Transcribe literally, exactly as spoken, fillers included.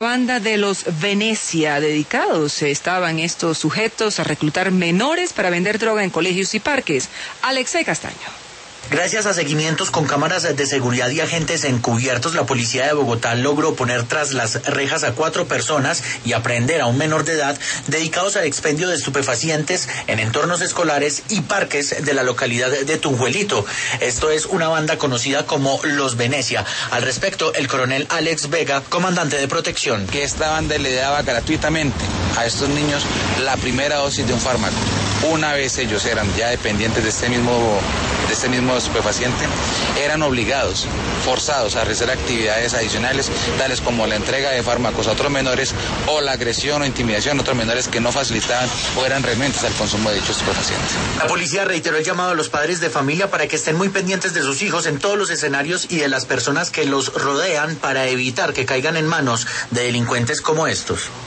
Banda de los Venecia, dedicados estaban estos sujetos a reclutar menores para vender droga en colegios y parques. Alexei Castaño. Gracias a seguimientos con cámaras de seguridad y agentes encubiertos, la policía de Bogotá logró poner tras las rejas a cuatro personas y aprehender a un menor de edad dedicados al expendio de estupefacientes en entornos escolares y parques de la localidad de Tunjuelito. Esto es una banda conocida como Los Venecia. Al respecto, el coronel Alex Vega, comandante de protección. Que esta banda le daba gratuitamente a estos niños la primera dosis de un fármaco. Una vez ellos eran ya dependientes de este mismo, de este mismo estupefaciente, eran obligados, forzados a realizar actividades adicionales, tales como la entrega de fármacos a otros menores o la agresión o intimidación a otros menores que no facilitaban o eran renuentes al consumo de dichos estupefacientes. La policía reiteró el llamado a los padres de familia para que estén muy pendientes de sus hijos en todos los escenarios y de las personas que los rodean para evitar que caigan en manos de delincuentes como estos.